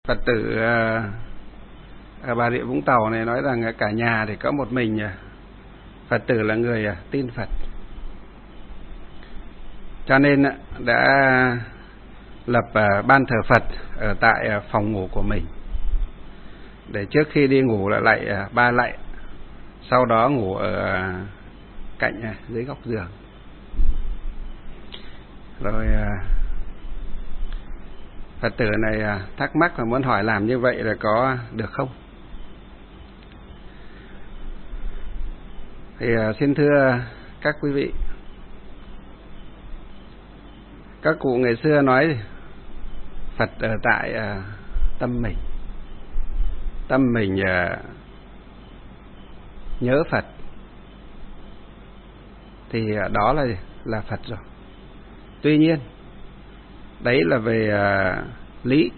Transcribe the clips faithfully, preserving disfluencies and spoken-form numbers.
Phật tử ở Bà Rịa Vũng Tàu này nói rằng cả nhà thì có một mình Phật tử là người tin Phật, cho nên đã lập ban thờ Phật ở tại phòng ngủ của mình, để trước khi đi ngủ là lạy ba lạy, sau đó ngủ ở cạnh dưới góc giường. Rồi Phật tử này thắc mắc và muốn hỏi làm như vậy là có được không? Thì xin thưa các quý vị, các cụ ngày xưa nói Phật ở tại tâm mình, tâm mình nhớ Phật thì đó là là Phật rồi. Tuy nhiên đấy là về lý,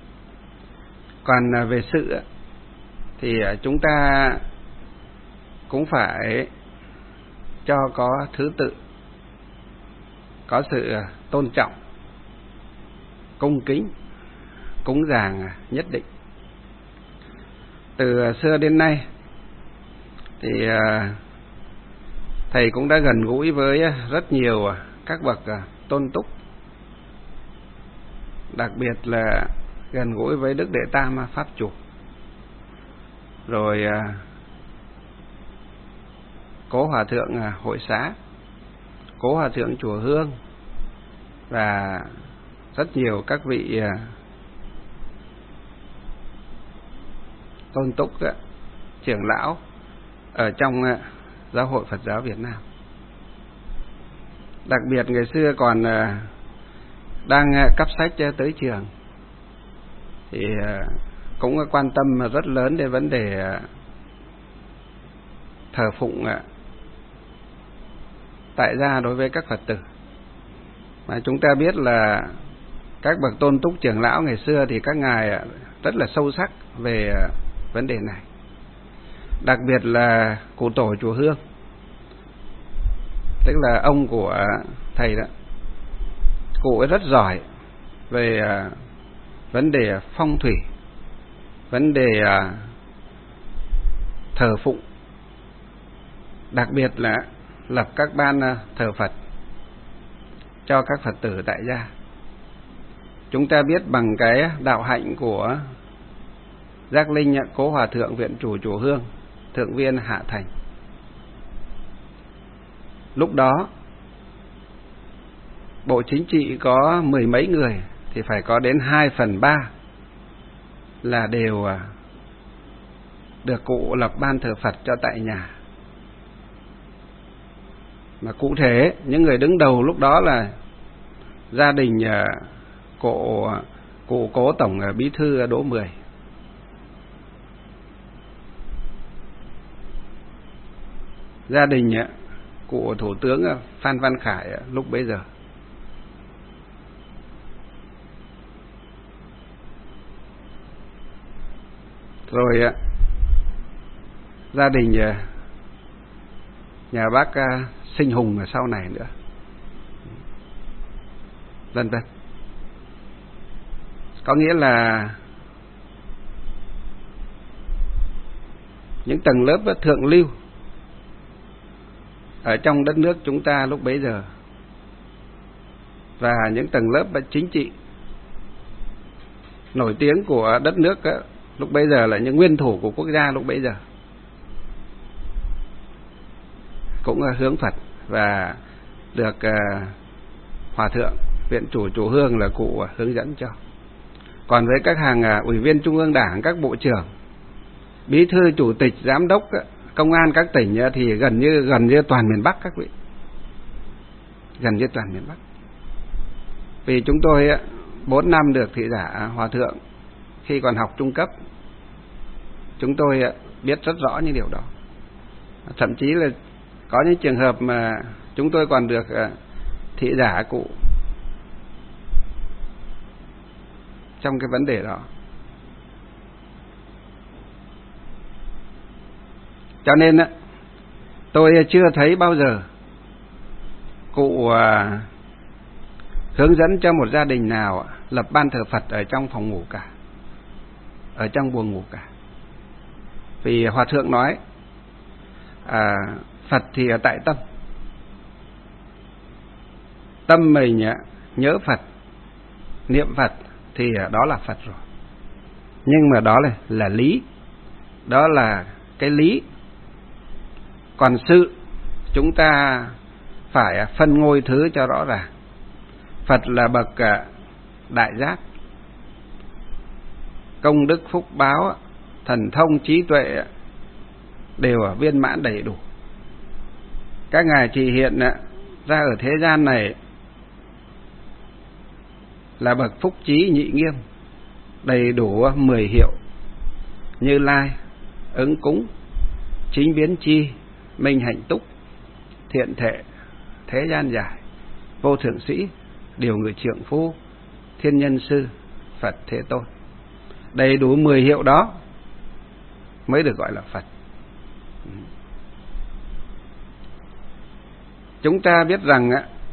còn về sự thì chúng ta cũng phải cho có thứ tự, có sự tôn trọng, cung kính, cúng dường nhất định. Từ xưa đến nay thì thầy cũng đã gần gũi với rất nhiều các bậc tôn túc, đặc biệt là gần gũi với Đức Đệ Tam Pháp Chủ, rồi Cố Hòa Thượng Hội Xá, Cố Hòa Thượng Chùa Hương và rất nhiều các vị tôn túc, trưởng lão ở trong Giáo hội Phật giáo Việt Nam. Đặc biệt ngày xưa còn đang cấp sách tới trường thì cũng quan tâm rất lớn đến vấn đề thờ phụng tại gia đối với các Phật tử. Mà chúng ta biết là các bậc tôn túc trưởng lão ngày xưa thì các ngài rất là sâu sắc về vấn đề này. Đặc biệt là cụ tổ chùa Hương, tức là ông của thầy đó, cụ ấy rất giỏi về vấn đề phong thủy, vấn đề thờ phụng, đặc biệt là lập các ban thờ Phật cho các Phật tử tại gia. Chúng ta biết bằng cái đạo hạnh của Giác Linh Cố Hòa Thượng Viện Chủ Chùa Hương, Thượng viên Hạ Thành, lúc đó bộ chính trị có mười mấy người thì phải có đến hai phần ba là đều được cụ lập ban thờ Phật cho tại nhà. Mà cụ thể những người đứng đầu lúc đó là gia đình cụ cụ Cố Tổng Bí thư Đỗ Mười, gia đình cụ Thủ tướng Phan Văn Khải lúc bấy giờ, rồi gia đình nhà bác Sinh Hùng ở sau này nữa, vân vân. Có nghĩa là những tầng lớp thượng lưu ở trong đất nước chúng ta lúc bấy giờ, và những tầng lớp chính trị nổi tiếng của đất nước lúc bấy giờ là những nguyên thủ của quốc gia lúc bấy giờ, cũng hướng Phật và được Hòa Thượng Viện Chủ Chùa Hương là cụ hướng dẫn cho. Còn với các hàng ủy viên Trung ương Đảng, các bộ trưởng, bí thư, chủ tịch, giám đốc, công an các tỉnh thì gần như gần như toàn miền Bắc các vị, gần như toàn miền Bắc. Vì chúng tôi bốn năm được thị giả Hòa Thượng khi còn học trung cấp, chúng tôi biết rất rõ những điều đó. Thậm chí là có những trường hợp mà chúng tôi còn được thị giả cụ trong cái vấn đề đó. Cho nên tôi chưa thấy bao giờ cụ hướng dẫn cho một gia đình nào lập ban thờ Phật ở trong phòng ngủ cả. ở trong buồng ngủ cả. Vì Hòa thượng nói à, Phật thì ở tại tâm. Tâm mình nhớ Phật, niệm Phật thì đó là Phật rồi. Nhưng mà đó là, là lý. Đó là cái lý. Còn sự chúng ta phải phân ngôi thứ cho rõ ràng. Phật là bậc đại giác, công đức phúc báo, thần thông trí tuệ đều ở viên mãn đầy đủ. Các ngài chỉ hiện ra ở thế gian này là bậc phúc trí nhị nghiêm, đầy đủ mười hiệu: Như Lai, ứng cúng, chính biến chi, minh hạnh túc, thiện thệ, thế gian giải, vô thượng sĩ, điều ngự trượng phu, thiên nhân sư, Phật Thế Tôn. Đầy đủ mười hiệu đó mới được gọi là Phật. Chúng ta biết rằng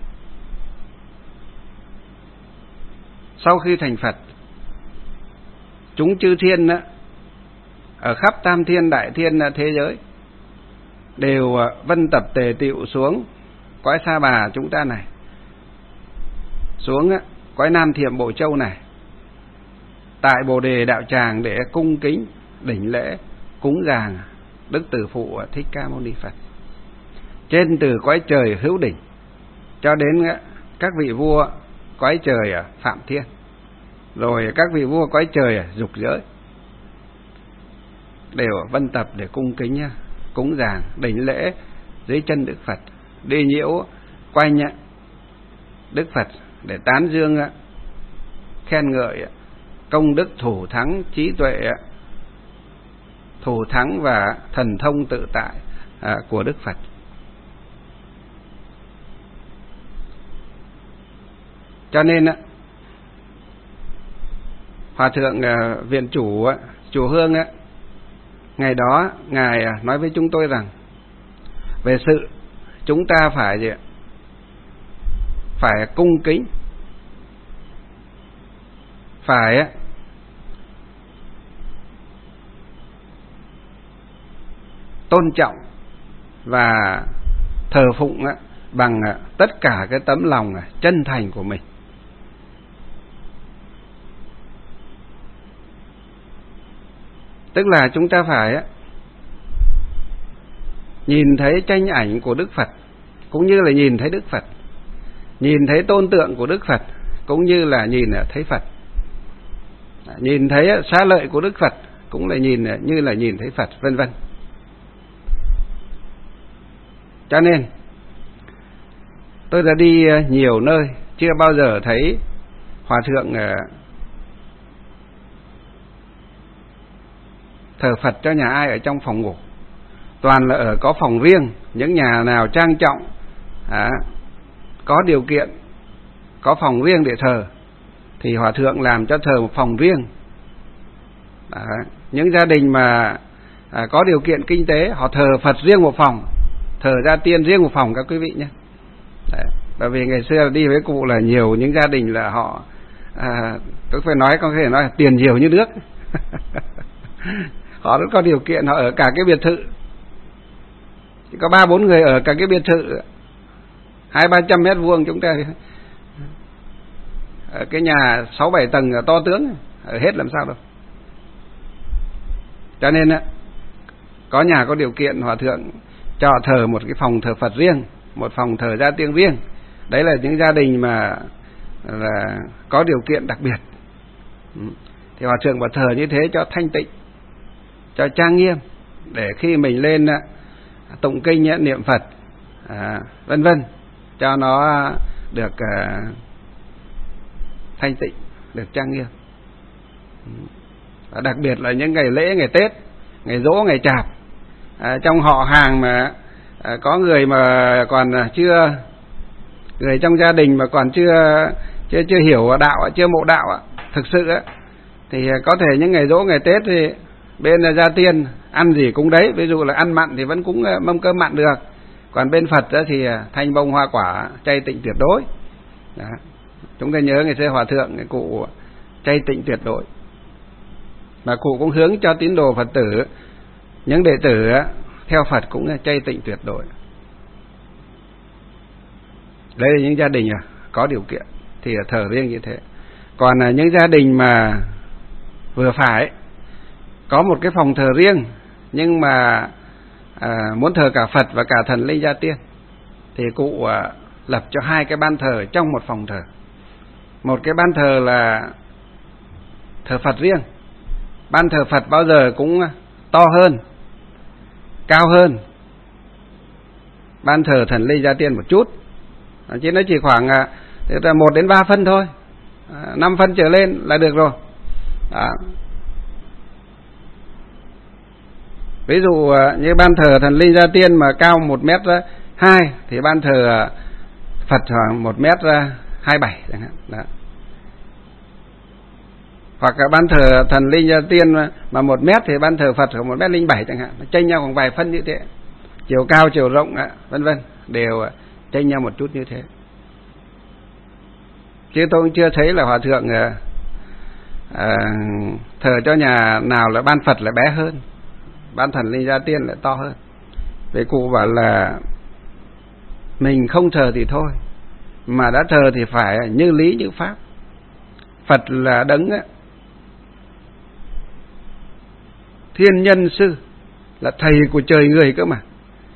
sau khi thành Phật, chúng chư thiên ở khắp tam thiên đại thiên thế giới đều vân tập tề tựu xuống cõi Sa Bà chúng ta này, xuống cõi Nam Thiệm Bộ Châu này, tại Bồ Đề đạo tràng để cung kính đảnh lễ cúng dường Đức Từ Phụ Thích Ca Mâu Ni Phật. Trên từ cõi trời hữu đỉnh cho đến các vị vua cõi trời Phạm Thiên, rồi các vị vua cõi trời dục giới đều vân tập để cung kính cúng dường đảnh lễ dưới chân Đức Phật, đi nhiễu quanh Đức Phật để tán dương khen ngợi công đức thủ thắng trí tuệ, thủ thắng và thần thông tự tại của Đức Phật. Cho nên Hòa thượng viện chủ chùa Hương ngày đó ngài nói với chúng tôi rằng về sự chúng ta phải gì? Phải cung kính, phải tôn trọng và thờ phụng bằng tất cả cái tấm lòng chân thành của mình. Tức là chúng ta phải nhìn thấy tranh ảnh của Đức Phật cũng như là nhìn thấy Đức Phật, nhìn thấy tôn tượng của Đức Phật cũng như là nhìn thấy Phật, nhìn thấy xá lợi của Đức Phật cũng là nhìn như là nhìn thấy Phật, vân vân. Cho nên tôi đã đi nhiều nơi, chưa bao giờ thấy Hòa thượng thờ Phật cho nhà ai ở trong phòng ngủ. Toàn là ở có phòng riêng. Những nhà nào trang trọng, à, có điều kiện, có phòng riêng để thờ thì Hòa thượng làm cho thờ một phòng riêng. À, những gia đình mà à, có điều kiện kinh tế, họ thờ Phật riêng một phòng, thờ Gia Tiên riêng một phòng các quý vị nhé. Đấy, bởi vì ngày xưa đi với cụ là nhiều những gia đình là họ à, tôi phải nói, có thể nói là tiền nhiều như nước. Họ rất có điều kiện, họ ở cả cái biệt thự, chỉ có ba bốn người ở cả cái biệt thự hai ba trăm mét vuông. Chúng ta ở cái nhà sáu bảy tầng to tướng ở hết làm sao đâu. Cho nên có nhà có điều kiện Hòa thượng cho thờ một cái phòng thờ Phật riêng, một phòng thờ Gia Tiên riêng. Đấy là những gia đình mà là có điều kiện đặc biệt. Thì Hòa thượng bảo thờ như thế cho thanh tịnh, cho trang nghiêm, để khi mình lên tụng kinh niệm Phật à, vân vân, cho nó được à, thanh tịnh, được trang nghiêm. Và đặc biệt là những ngày lễ, ngày Tết, ngày Giỗ, ngày Chạp, à, trong họ hàng mà à, có người mà còn chưa, người trong gia đình mà còn chưa chưa chưa hiểu đạo, chưa mộ đạo thực sự á, thì có thể những ngày Giỗ, ngày Tết thì bên Gia Tiên ăn gì cũng đấy. Ví dụ là ăn mặn thì vẫn cúng mâm cơm mặn được, còn bên Phật thì thanh bông hoa quả, chay tịnh tuyệt đối. Đó. Chúng ta nhớ ngày xưa Hòa thượng, cái cụ chay tịnh tuyệt đối. Và cụ cũng hướng cho tín đồ Phật tử, những đệ tử theo Phật cũng chay tịnh tuyệt đối. Đây là những gia đình có điều kiện thì thờ riêng như thế. Còn những gia đình mà vừa phải có một cái phòng thờ riêng nhưng mà à, muốn thờ cả Phật và cả thần linh gia tiên thì cụ à, lập cho hai cái ban thờ trong một phòng thờ. Một cái ban thờ là thờ Phật riêng. Ban thờ Phật bao giờ cũng to hơn, cao hơn ban thờ thần linh gia tiên một chút, chứ nó chỉ khoảng một đến ba phân thôi, năm phân trở lên là được rồi. Đó. Ví dụ như ban thờ thần linh gia tiên mà cao một mét hai thì ban thờ Phật khoảng một mét hai bảy chẳng hạn. Đó. Hoặc là ban thờ thần linh gia tiên mà một mét thì ban thờ Phật khoảng một mét linh bảy chẳng hạn, nó chênh nhau khoảng vài phân như thế, chiều cao chiều rộng vân vân đều chênh nhau một chút như thế. Chứ tôi cũng chưa thấy là hòa thượng à, thờ cho nhà nào là ban Phật lại bé hơn, ban thần linh gia tiên lại to hơn. Vì cụ bảo là mình không thờ thì thôi, mà đã thờ thì phải như lý như pháp. Phật là đấng thiên nhân sư, là thầy của trời người cơ mà.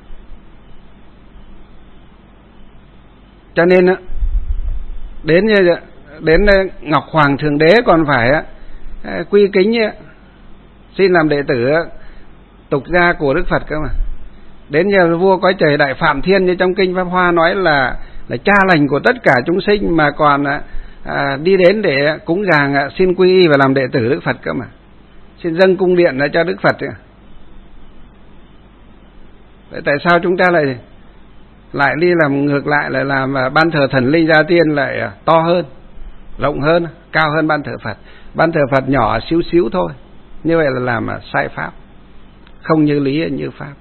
Cho nên đến đến Ngọc Hoàng Thượng Đế còn phải quy kính xin làm đệ tử tục gia của Đức Phật cơ mà. Đến nhà vua cõi trời Đại Phạm Thiên như trong kinh Pháp Hoa nói là là cha lành của tất cả chúng sinh, mà còn à, đi đến để cúng dường xin quy y và làm đệ tử Đức Phật cơ mà, xin dâng cung điện cho Đức Phật. Vậy tại sao chúng ta lại lại đi làm ngược lại, lại làm ban thờ thần linh gia tiên lại to hơn, rộng hơn, cao hơn ban thờ Phật? Ban thờ Phật nhỏ xíu xíu thôi, như vậy là làm sai pháp, không như lý như pháp.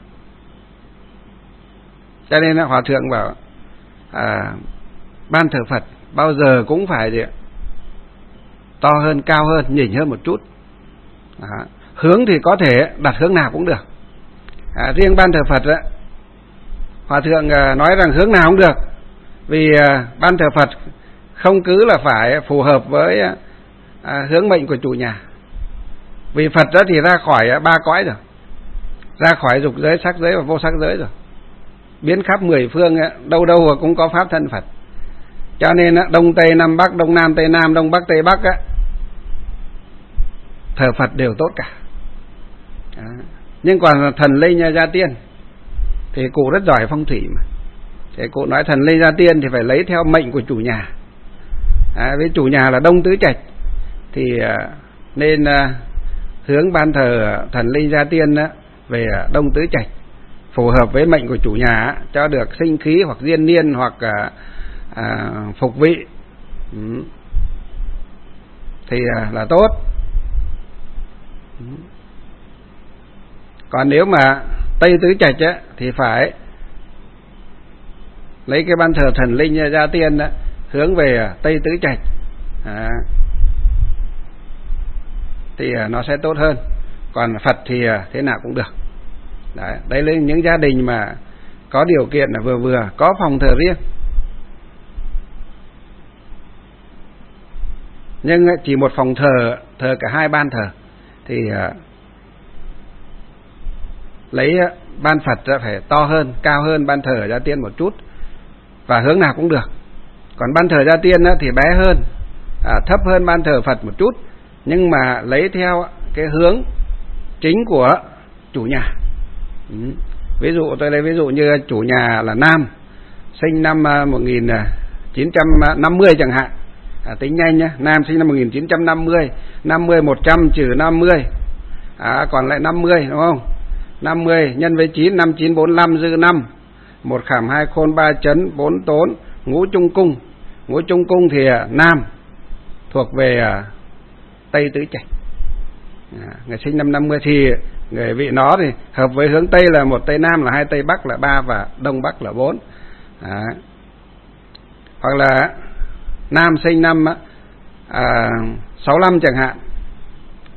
Cho nên hòa thượng bảo à, ban thờ Phật bao giờ cũng phải gì? To hơn, cao hơn, nhỉnh hơn một chút. À, hướng thì có thể đặt hướng nào cũng được. À, riêng ban thờ Phật á, hòa thượng à, nói rằng hướng nào cũng được, vì à, ban thờ Phật không cứ là phải phù hợp với à, hướng mệnh của chủ nhà. Vì Phật đó thì ra khỏi à, ba cõi rồi, ra khỏi dục giới, sắc giới và vô sắc giới rồi, biến khắp mười phương, đâu đâu cũng có pháp thân Phật. Cho nên Đông Tây Nam Bắc, Đông Nam Tây Nam, Đông Bắc Tây Bắc á, thờ Phật đều tốt cả. Đó. Nhưng còn thần linh gia tiên thì cụ rất giỏi phong thủy mà. Thì cụ nói thần linh gia tiên thì phải lấy theo mệnh của chủ nhà. À, với chủ nhà là Đông Tứ Trạch thì nên hướng ban thờ thần linh gia tiên về Đông Tứ Trạch, phù hợp với mệnh của chủ nhà, cho được sinh khí hoặc diên niên hoặc à, à, phục vị. Ừ. Thì à, là tốt. Ừ. Còn nếu mà Tây Tứ Trạch á, thì phải lấy cái ban thờ thần linh gia tiên đó, hướng về Tây Tứ Trạch, à, thì à, nó sẽ tốt hơn. Còn Phật thì à, thế nào cũng được. Đấy, đây là những gia đình mà có điều kiện là vừa vừa, có phòng thờ riêng, nhưng chỉ một phòng thờ, thờ cả hai ban thờ, thì uh, lấy ban Phật ra phải to hơn, cao hơn ban thờ gia tiên một chút, và hướng nào cũng được. Còn ban thờ gia tiên thì bé hơn, à, thấp hơn ban thờ Phật một chút, nhưng mà lấy theo cái hướng chính của chủ nhà. Ừ. Ví dụ tôi lấy ví dụ như chủ nhà là nam, sinh năm một nghìn chín trăm năm mươi chẳng hạn, à, tính nhanh nhé, nam sinh năm một nghìn chín trăm năm mươi, năm mươi một trăm trừ năm mươi, à, còn lại năm mươi đúng không? năm mươi nhân với chín, năm chín bốn lăm dư năm, một khảm hai khôn ba chấn bốn tốn, ngũ trung cung. Ngũ trung cung thì nam, thuộc về Tây Tứ Trạch. À, người sinh năm năm mươi thì người vị nó thì hợp với hướng Tây là một Tây Nam là hai, Tây Bắc là ba và Đông Bắc là bốn. À, hoặc là nam sinh năm à, sáu mươi lăm chẳng hạn,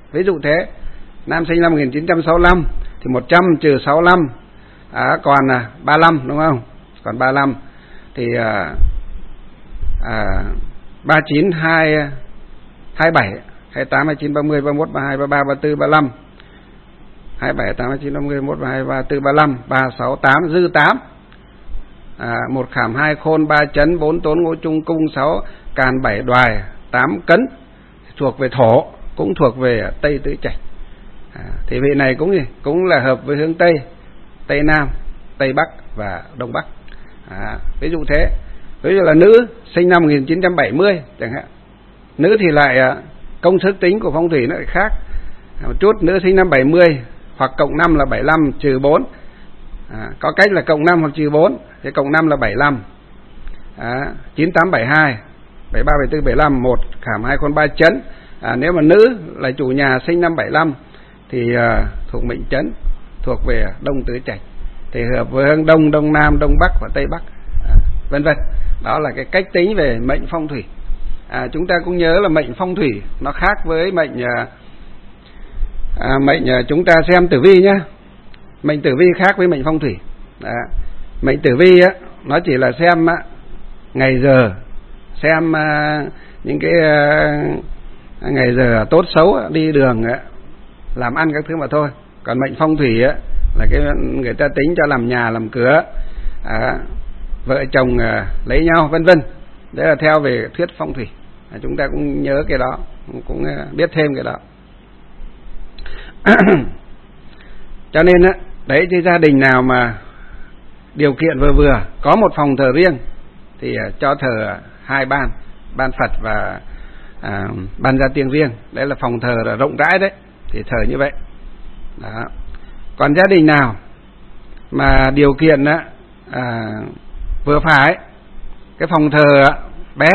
ví dụ thế. Nam sinh năm một nghìn chín trăm sáu mươi lăm thì một trăm trừ sáu mươi lăm à, còn à, ba mươi lăm đúng không? Còn ba mươi lăm thì à, à, ba mươi chín, hai, hai mươi bảy, hai mươi tám, hai mươi chín, ba mươi, ba mươi mốt, ba mươi hai, ba mươi ba, ba mươi tư, ba mươi lăm, hai mươi bảy, tám mươi chín, ba mươi, ba mươi mốt, ba mươi hai, ba mươi tư, ba mươi lăm, ba mươi sáu, tám, dư tám. À, một khảm, hai khôn, ba chấn, bốn tốn, ngũ trung, cung, sáu càn, bảy đoài, tám cấn, thuộc về thổ, cũng thuộc về Tây Tứ Trạch. À, thì vị này cũng gì? Cũng là hợp với hướng Tây, Tây Nam, Tây Bắc và Đông Bắc. À, ví dụ thế. Ví dụ là nữ sinh năm một nghìn chín trăm bảy mươi chẳng hạn. Nữ thì lại công thức tính của phong thủy nó lại khác một chút. Nữ sinh năm bảy mươi hoặc cộng năm là bảy mươi lăm trừ bốn. À, có cách là cộng năm hoặc trừ bốn. Thế cộng năm là bảy mươi lăm. À, chín tám bảy hai, bảy ba bảy tư bảy mươi lăm, một khảm, hai khôn, ba chấn. À, nếu mà nữ là chủ nhà sinh năm bảy mươi lăm thì à, thuộc mệnh chấn, thuộc về Đông Tứ Trạch, thì hợp với hướng Đông, Đông Nam, Đông Bắc và Tây Bắc, à, vân vân. Đó là cái cách tính về mệnh phong thủy. À, chúng ta cũng nhớ là mệnh phong thủy nó khác với mệnh à, à, mệnh à, chúng ta xem tử vi nhá. Mệnh tử vi khác với mệnh phong thủy. Đó. Mệnh tử vi á, nó chỉ là xem á, ngày giờ, xem à, những cái à, ngày giờ tốt xấu, đi đường, á, làm ăn các thứ mà thôi. Còn mệnh phong thủy á, là cái người ta tính cho làm nhà, làm cửa, à, vợ chồng à, lấy nhau, vân vân. Đấy là theo về thuyết phong thủy. À, chúng ta cũng nhớ cái đó, cũng biết thêm cái đó. Cho nên á, đấy, cái gia đình nào mà điều kiện vừa vừa, có một phòng thờ riêng thì à, cho thờ hai ban, ban Phật và à, ban gia tiên riêng. Đấy là phòng thờ là rộng rãi đấy, thì thờ như vậy. Đó. Còn gia đình nào mà điều kiện á, à, vừa phải, cái phòng thờ á, bé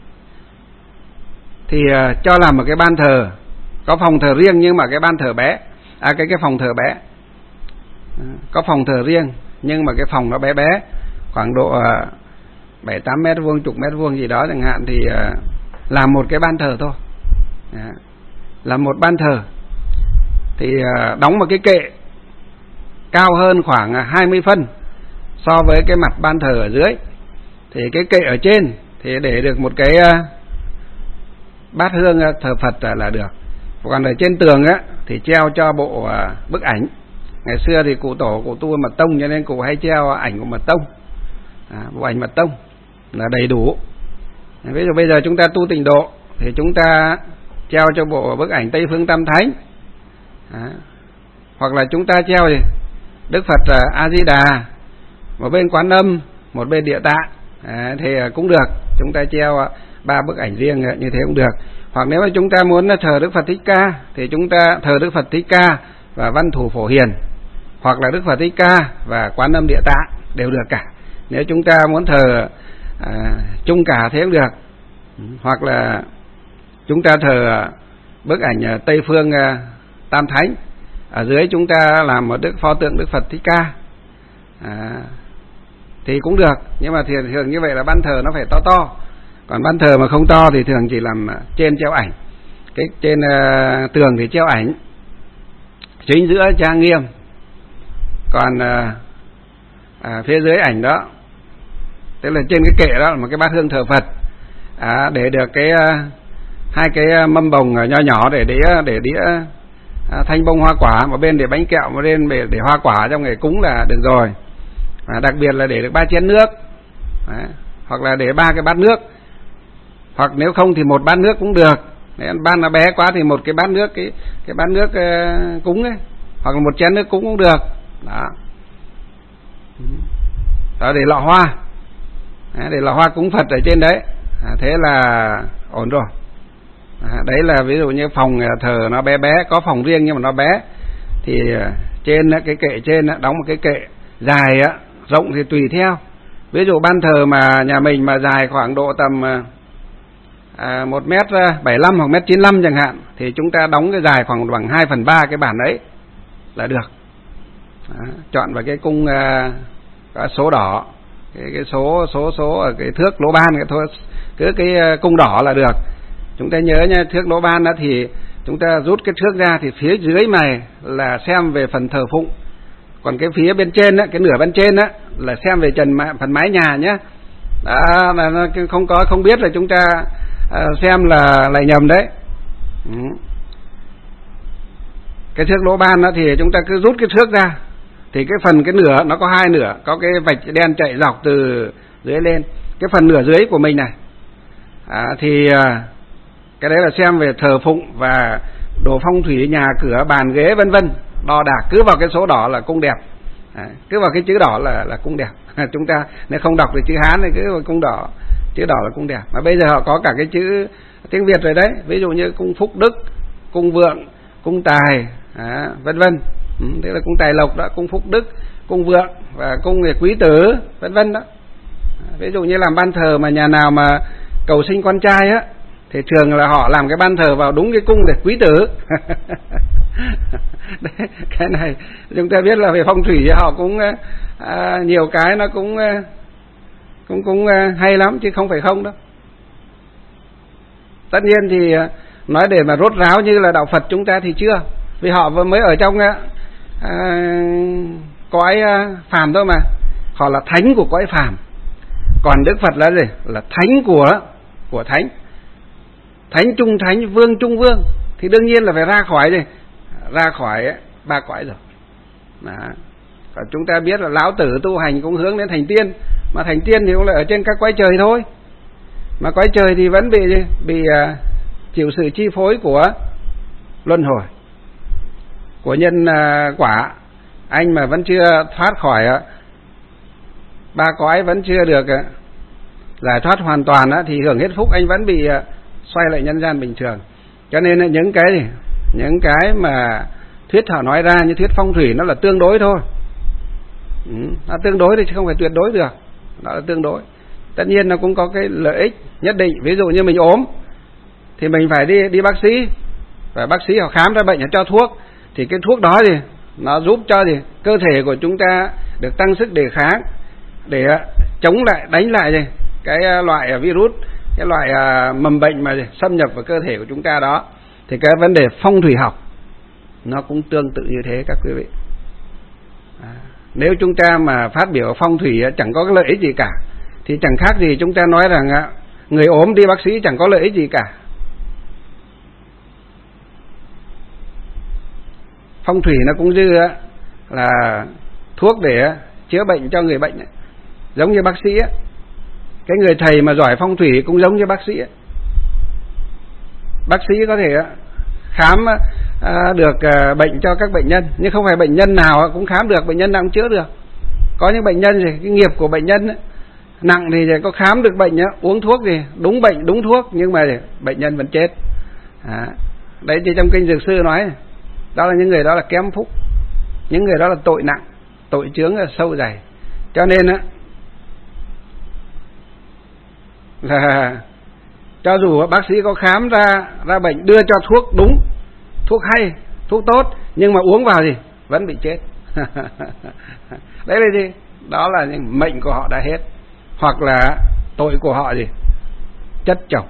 thì à, cho làm một cái ban thờ, có phòng thờ riêng nhưng mà cái ban thờ bé, à cái cái phòng thờ bé, à, có phòng thờ riêng nhưng mà cái phòng nó bé bé, khoảng độ à, bảy tám mét vuông, chục mét vuông gì đó chẳng hạn, thì à, làm một cái ban thờ thôi, à, làm một ban thờ thì à, đóng một cái kệ cao hơn khoảng hai mươi phân so với cái mặt ban thờ ở dưới. Thì cái kệ ở trên thì để được một cái uh, bát hương uh, thờ Phật uh, là được. Còn ở trên tường á thì treo cho bộ uh, bức ảnh. Ngày xưa thì cụ tổ cụ tu Mật Tông, cho nên cụ hay treo ảnh của Mật Tông, à, bộ ảnh Mật Tông là đầy đủ. Ví dụ bây giờ chúng ta tu Tịnh Độ thì chúng ta treo cho bộ bức ảnh Tây Phương Tam Thánh, à, hoặc là chúng ta treo gì Đức Phật uh, A Di Đà, một bên Quán Âm, một bên Địa Tạng, à, thì cũng được. Chúng ta treo ba bức ảnh riêng như thế cũng được. Hoặc nếu mà chúng ta muốn thờ Đức Phật Thích Ca thì chúng ta thờ Đức Phật Thích Ca và Văn Thủ Phổ Hiền, hoặc là Đức Phật Thích Ca và Quán Âm Địa Tạng đều được cả. Nếu chúng ta muốn thờ à, chung cả thế cũng được. Hoặc là chúng ta thờ bức ảnh Tây Phương Tam Thánh, ở dưới chúng ta làm một đức pho tượng Đức Phật Thích Ca, à, thì cũng được. Nhưng mà thường, thường như vậy là ban thờ nó phải to to. Còn ban thờ mà không to thì thường chỉ làm trên treo ảnh, cái trên uh, tường thì treo ảnh, chính giữa trang nghiêm. Còn uh, à, phía dưới ảnh đó, tức là trên cái kệ đó là một cái bát hương thờ Phật, à, để được cái uh, hai cái mâm bồng nhỏ nhỏ để đĩa để đĩa uh, thanh bông hoa quả, một bên để bánh kẹo, một bên để, để hoa quả trong ngày cúng là được rồi. À, đặc biệt là để được ba chén nước, à, hoặc là để ba cái bát nước, hoặc nếu không thì một bát nước cũng được. Nếu ban nó bé quá thì một cái bát nước, cái cái bát nước uh, cúng ấy, hoặc là một chén nước cúng cũng được. Đó, đó để lọ hoa, à, để lọ hoa cúng Phật ở trên đấy, à, thế là ổn rồi. À, đấy là ví dụ như phòng thờ nó bé bé, có phòng riêng nhưng mà nó bé, thì trên cái kệ trên đóng một cái kệ dài á, rộng thì tùy theo. Ví dụ ban thờ mà nhà mình mà dài khoảng độ tầm à, một mét bảy mươi lăm hoặc mét chín mươi lăm chẳng hạn, thì chúng ta đóng cái dài khoảng bằng hai phần ba cái bản ấy là được. Đó, chọn vào cái cung à, cái số đỏ, cái, cái số số số ở cái thước lỗ ban, cái thôi cứ cái cung đỏ là được. Chúng ta nhớ nha, thước lỗ ban đó thì chúng ta rút cái thước ra thì phía dưới này là xem về phần thờ phụng, còn cái phía bên trên á, cái nửa bên trên á là xem về trần phần mái nhà nhé. Đó, là không có không biết là chúng ta uh, xem là lại nhầm đấy. Ừ. Cái thước lỗ ban đó thì chúng ta cứ rút cái thước ra thì cái phần cái nửa nó có hai nửa, có cái vạch đen chạy dọc từ dưới lên, cái phần nửa dưới của mình này à, thì uh, cái đấy là xem về thờ phụng và đồ phong thủy nhà cửa bàn ghế vân vân, đo đạc cứ vào cái số đỏ là cung đẹp, à, cứ vào cái chữ đỏ là là cung đẹp. Chúng ta nếu không đọc được chữ Hán thì cứ vào cung đỏ, chữ đỏ là cung đẹp. Mà bây giờ họ có cả cái chữ tiếng Việt rồi đấy, ví dụ như cung phúc đức, cung vượng, cung tài, à, vân vân. Ừ, thế là cung tài lộc đó, cung phúc đức, cung vượng và cung về quý tử vân vân đó. À, ví dụ như làm ban thờ mà nhà nào mà cầu sinh con trai á thì thường là họ làm cái ban thờ vào đúng cái cung để quý tử. Đấy, cái này chúng ta biết là về phong thủy họ cũng à, nhiều cái nó cũng cũng cũng hay lắm chứ không phải không đâu. Tất nhiên thì nói để mà rốt ráo như là đạo Phật chúng ta thì chưa, vì họ mới ở trong à, cõi phàm thôi mà, họ là thánh của cõi phàm, còn Đức Phật là gì? Là thánh của của thánh, thánh trung thánh, vương trung vương, thì đương nhiên là phải ra khỏi gì, ra khỏi ấy, ba cõi rồi. Đó. Còn chúng ta biết là lão tử tu hành cũng hướng đến thành tiên, mà thành tiên thì cũng là ở trên các cõi trời thôi, mà cõi trời thì vẫn bị bị uh, chịu sự chi phối của luân hồi, của nhân uh, quả. Anh mà vẫn chưa thoát khỏi uh, ba cõi, vẫn chưa được uh, giải thoát hoàn toàn uh, thì hưởng hết phúc, anh vẫn bị uh, xoay lại nhân gian bình thường. Cho nên uh, những cái gì những cái mà thuyết họ nói ra như thuyết phong thủy nó là tương đối thôi. Ừ, nó tương đối thì chứ không phải tuyệt đối được, nó là tương đối. Tất nhiên nó cũng có cái lợi ích nhất định. Ví dụ như mình ốm thì mình phải đi đi bác sĩ, và bác sĩ họ khám ra bệnh, họ cho thuốc, thì cái thuốc đó thì nó giúp cho gì cơ thể của chúng ta được tăng sức đề kháng để chống lại, đánh lại gì cái loại virus, cái loại mầm bệnh mà xâm nhập vào cơ thể của chúng ta đó. Thì cái vấn đề phong thủy học nó cũng tương tự như thế các quý vị. À, nếu chúng ta mà phát biểu phong thủy chẳng có cái lợi ích gì cả thì chẳng khác gì chúng ta nói rằng người ốm đi bác sĩ chẳng có lợi ích gì cả. Phong thủy nó cũng như là thuốc để chữa bệnh cho người bệnh, giống như bác sĩ. Cái người thầy mà giỏi phong thủy cũng giống như bác sĩ. Bác sĩ có thể khám được bệnh cho các bệnh nhân, nhưng không phải bệnh nhân nào cũng khám được, bệnh nhân nào cũng chữa được. Có những bệnh nhân thì cái nghiệp của bệnh nhân nặng thì có khám được bệnh, uống thuốc thì đúng bệnh đúng thuốc, nhưng mà bệnh nhân vẫn chết. À, đấy thì trong kinh Dược Sư nói đó là những người đó là kém phúc, những người đó là tội nặng, tội chướng là sâu dày. Cho nên á là cho dù bác sĩ có khám ra ra bệnh, đưa cho thuốc đúng, thuốc hay, thuốc tốt, nhưng mà uống vào thì vẫn bị chết. Đấy là gì? Đó là những mệnh của họ đã hết, hoặc là tội của họ gì chất chồng.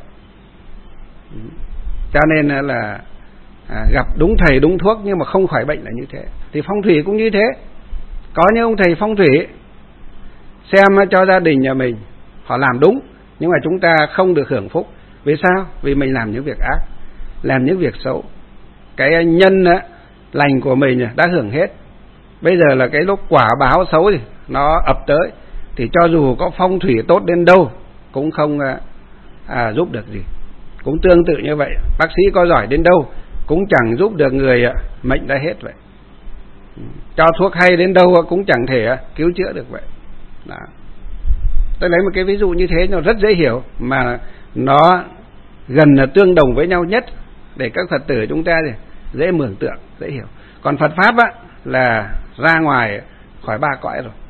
Cho nên là à, gặp đúng thầy đúng thuốc nhưng mà không khỏi bệnh là như thế. Thì phong thủy cũng như thế. Có những ông thầy phong thủy xem cho gia đình nhà mình họ làm đúng, nhưng mà chúng ta không được hưởng phúc. Vì sao? Vì mình làm những việc ác, làm những việc xấu. Cái nhân lành của mình đã hưởng hết. Bây giờ là cái lúc quả báo xấu thì nó ập tới, thì cho dù có phong thủy tốt đến đâu cũng không à, giúp được gì. Cũng tương tự như vậy, bác sĩ có giỏi đến đâu cũng chẳng giúp được người mệnh đã hết vậy. Cho thuốc hay đến đâu cũng chẳng thể cứu chữa được vậy. Đó. Tôi lấy một cái ví dụ như thế nó rất dễ hiểu, mà nó gần là tương đồng với nhau nhất để các Phật tử chúng ta thì dễ mường tượng, dễ hiểu. Còn Phật Pháp á, là ra ngoài khỏi ba cõi rồi.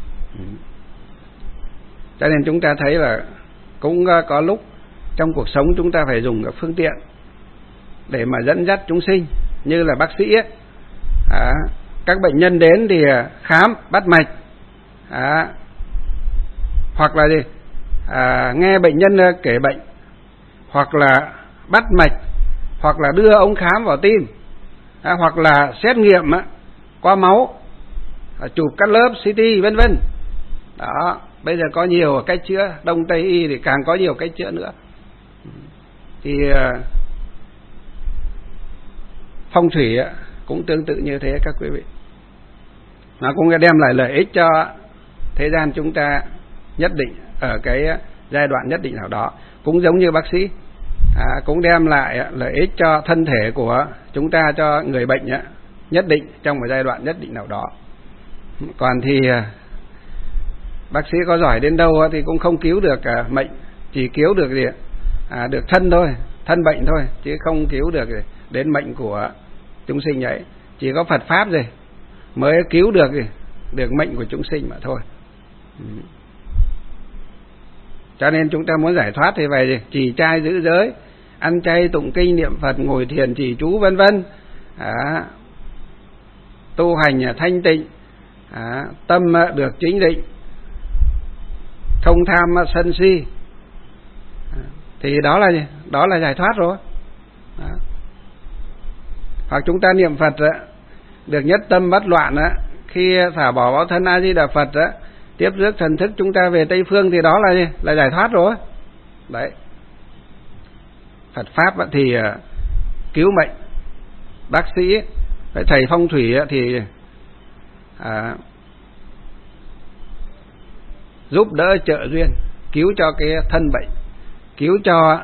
Cho nên chúng ta thấy là cũng có lúc trong cuộc sống chúng ta phải dùng các phương tiện để mà dẫn dắt chúng sinh. Như là bác sĩ ấy, à, các bệnh nhân đến thì khám bắt mạch, à, hoặc là gì à, nghe bệnh nhân kể bệnh, hoặc là bắt mạch hoặc là đưa ông khám vào tim, à, hoặc là xét nghiệm á, qua máu, à, chụp các lớp xê tê vân vân. Đó, bây giờ có nhiều cách chữa, Đông Tây y thì càng có nhiều cách chữa nữa. Thì phong thủy cũng tương tự như thế các quý vị. Nó cũng đem lại lợi ích cho thế gian chúng ta nhất định ở cái giai đoạn nhất định nào đó. Cũng giống như bác sĩ, à, cũng đem lại lợi ích cho thân thể của chúng ta, cho người bệnh nhất định trong một giai đoạn nhất định nào đó. Còn thì bác sĩ có giỏi đến đâu thì cũng không cứu được mệnh, chỉ cứu được gì à, được thân thôi, thân bệnh thôi, chứ không cứu được đến mệnh của chúng sinh ấy. Chỉ có Phật pháp gì mới cứu được gì được mệnh của chúng sinh mà thôi. Ừ. Cho nên chúng ta muốn giải thoát thì phải gì? Trì trai giữ giới, ăn chay tụng kinh niệm Phật, ngồi thiền trì chú vân vân, à, tu hành thanh tịnh, à, tâm được chính định, không tham sân si, à, thì đó là gì? Đó là giải thoát rồi. À. Hoặc chúng ta niệm Phật được nhất tâm bất loạn á, khi xả bỏ báo thân A Di Đà Phật á, tiếp rước thần thức chúng ta về Tây phương, thì đó là gì? Là giải thoát rồi. Đấy. Phật pháp thì cứu mệnh, bác sĩ, thầy phong thủy thì à, giúp đỡ trợ duyên, cứu cho cái thân bệnh, cứu cho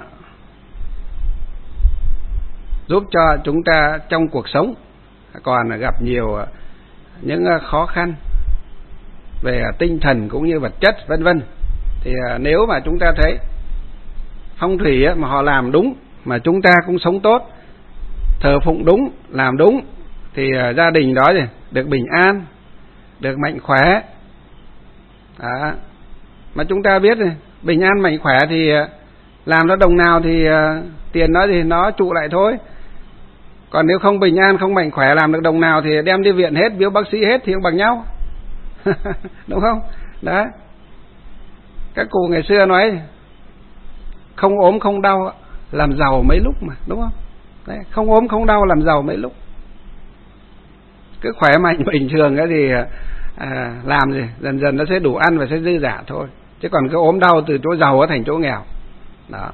giúp cho chúng ta trong cuộc sống còn gặp nhiều những khó khăn về tinh thần cũng như vật chất vân vân. Thì nếu mà chúng ta thấy phong thủy mà họ làm đúng, mà chúng ta cũng sống tốt, thờ phụng đúng, làm đúng, thì gia đình đó được bình an, được mạnh khỏe. Đó. Mà chúng ta biết rồi, bình an mạnh khỏe thì làm nó đồng nào thì tiền nó thì nó trụ lại thôi. Còn nếu không bình an, không mạnh khỏe, làm được đồng nào thì đem đi viện hết, biếu bác sĩ hết thì cũng bằng nhau. Đúng không? Đó. Các cụ ngày xưa nói không ốm không đau làm giàu mấy lúc mà, đúng không? Đấy, không ốm không đau làm giàu mấy lúc. Cứ khỏe mạnh bình thường ấy thì à, làm gì dần dần nó sẽ đủ ăn và sẽ dư giả thôi. Chứ còn cứ ốm đau từ chỗ giàu thành chỗ nghèo. Đó.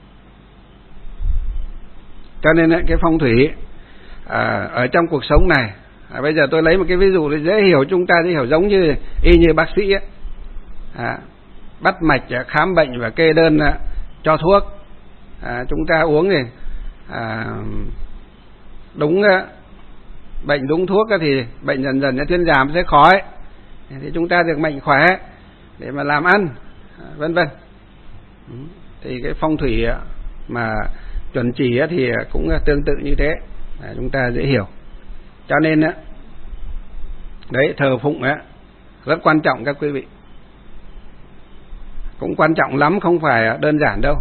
Cho nên cái phong thủy à, ở trong cuộc sống này, à, bây giờ tôi lấy một cái ví dụ để dễ hiểu, chúng ta dễ hiểu, giống như y như bác sĩ ấy. À, bắt mạch, khám bệnh và kê đơn cho thuốc, à, chúng ta uống thì à, đúng bệnh đúng thuốc thì bệnh dần dần sẽ thuyên giảm, sẽ khỏi, thì chúng ta được mạnh khỏe để mà làm ăn, vân vân. Thì cái phong thủy mà chuẩn chỉ thì cũng tương tự như thế, à, chúng ta dễ hiểu. Cho nên đấy, thờ phụng rất quan trọng các quý vị, cũng quan trọng lắm, không phải đơn giản đâu.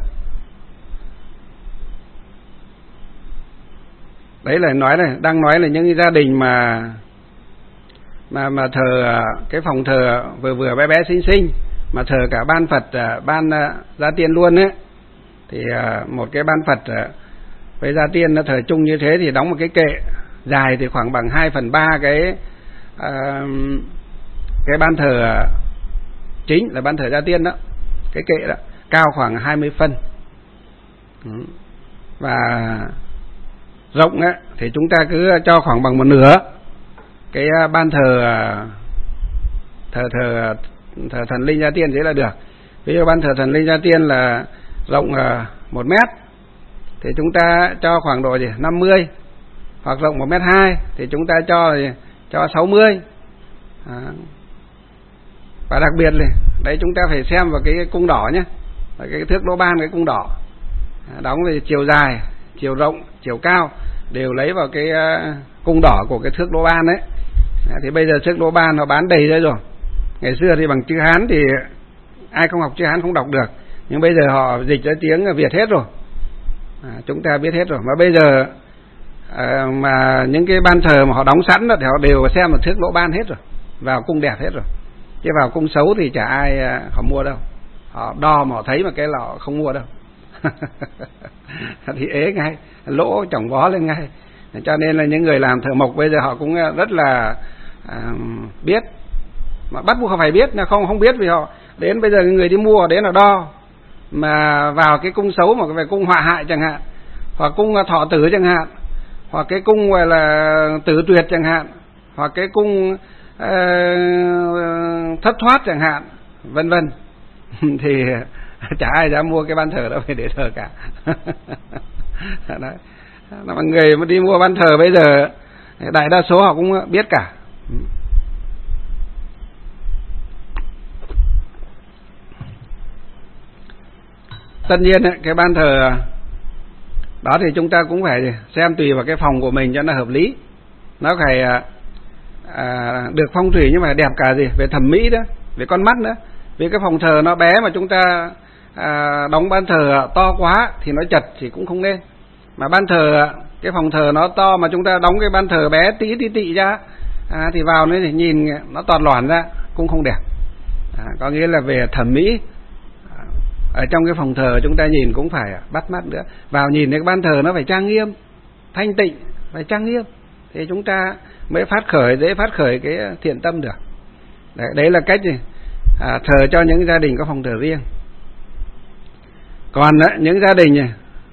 Đấy là nói này, đang nói là những gia đình mà mà mà thờ cái phòng thờ vừa vừa bé bé xinh xinh, mà thờ cả ban Phật, ban Gia Tiên luôn ấy, thì một cái ban Phật với Gia Tiên nó thờ chung như thế thì đóng một cái kệ dài thì khoảng bằng hai phần ba cái uh, cái ban thờ chính là ban thờ Gia Tiên đó, cái kệ đó cao khoảng hai mươi phân, và rộng á thì chúng ta cứ cho khoảng bằng một nửa cái ban thờ thờ thờ thờ thần linh Gia Tiên thế là được. Ví dụ ban thờ thần linh Gia Tiên là rộng một mét thì chúng ta cho khoảng độ gì năm mươi, hoặc rộng một mét hai thì chúng ta cho cho sáu mươi. À. Và đặc biệt là đấy, chúng ta phải xem vào cái cung đỏ nhé, cái thước lỗ ban, cái cung đỏ đóng về chiều dài, chiều rộng, chiều cao đều lấy vào cái cung đỏ của cái thước lỗ ban đấy. À, thì bây giờ thước lỗ ban nó bán đầy ra rồi. Ngày xưa thì bằng chữ Hán thì ai không học chữ Hán không đọc được, nhưng bây giờ họ dịch ra tiếng Việt hết rồi, à, chúng ta biết hết rồi. Mà bây giờ à, mà những cái ban thờ mà họ đóng sẵn đó thì họ đều xem một thước lỗ ban hết rồi, vào cung đẹp hết rồi. Chứ vào cung xấu thì chả ai họ mua đâu, họ đo mà họ thấy mà cái là họ không mua đâu. thì ế ngay, lỗ chỏng vó lên ngay. Cho nên là những người làm thợ mộc bây giờ họ cũng rất là à, biết, mà bắt buộc họ phải biết, là không không biết vì họ đến bây giờ người đi mua đến là đo, mà vào cái cung xấu mà về cung họa hại chẳng hạn, hoặc cung thọ tử chẳng hạn, hoặc cái cung gọi là tử tuyệt chẳng hạn, hoặc cái cung uh, thất thoát chẳng hạn, vân vân. Thì chả ai dám mua cái ban thờ đó về để thờ cả. Đấy. Mà người mà đi mua ban thờ bây giờ đại đa số họ cũng biết cả. Tất nhiên cái ban thờ đó thì chúng ta cũng phải xem tùy vào cái phòng của mình cho nó hợp lý. Nó phải à, được phong thủy nhưng mà đẹp cả gì về thẩm mỹ đó, về con mắt nữa. Vì cái phòng thờ nó bé mà chúng ta à, đóng ban thờ to quá thì nó chật thì cũng không nên. Mà ban thờ, cái phòng thờ nó to mà chúng ta đóng cái ban thờ bé tí tí tị ra à, thì vào nó thì nhìn nó toàn loạn ra cũng không đẹp. À, có nghĩa là về thẩm mỹ, ở trong cái phòng thờ chúng ta nhìn cũng phải bắt mắt nữa. Vào nhìn cái ban thờ nó phải trang nghiêm, thanh tịnh, phải trang nghiêm, thì chúng ta mới phát khởi, dễ phát khởi cái thiện tâm được. Đấy, đấy là cách gì? À, thờ cho những gia đình có phòng thờ riêng. Còn đó, những gia đình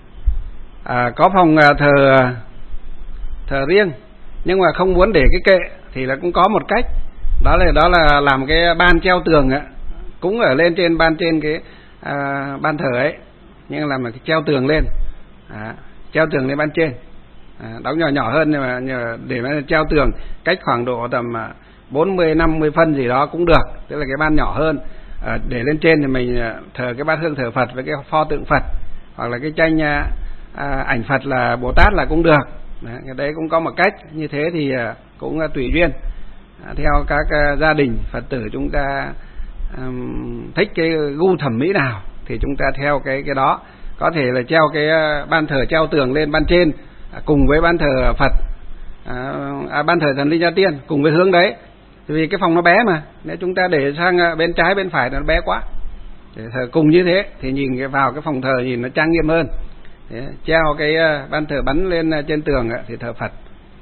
à, có phòng thờ thờ riêng nhưng mà không muốn để cái kệ thì là cũng có một cách, đó là đó là làm cái ban treo tường á, cũng ở lên trên ban trên cái à, ban thờ ấy, nhưng làm cái treo tường lên, à, treo tường lên ban trên, à, đóng nhỏ nhỏ hơn nhưng mà để mà treo tường cách khoảng độ tầm bốn mươi năm mươi phân gì đó cũng được, tức là cái ban nhỏ hơn. À, để lên trên thì mình thờ cái bát hương thờ Phật với cái pho tượng Phật, hoặc là cái tranh à, ảnh Phật là Bồ Tát là cũng được. Đấy, cái đấy cũng có một cách như thế thì à, cũng à, tùy duyên, à, theo các à, gia đình Phật tử chúng ta à, thích cái gu thẩm mỹ nào thì chúng ta theo cái cái đó. Có thể là treo cái à, ban thờ treo tường lên ban trên à, cùng với ban thờ Phật, à, à, ban thờ Thần Linh Gia Tiên cùng với hướng đấy. Vì cái phòng nó bé mà, nếu chúng ta để sang bên trái bên phải nó bé quá, để thờ cùng như thế thì nhìn cái vào cái phòng thờ nhìn nó trang nghiêm hơn. Thế, treo cái ban thờ bắn lên trên tường thì thờ Phật.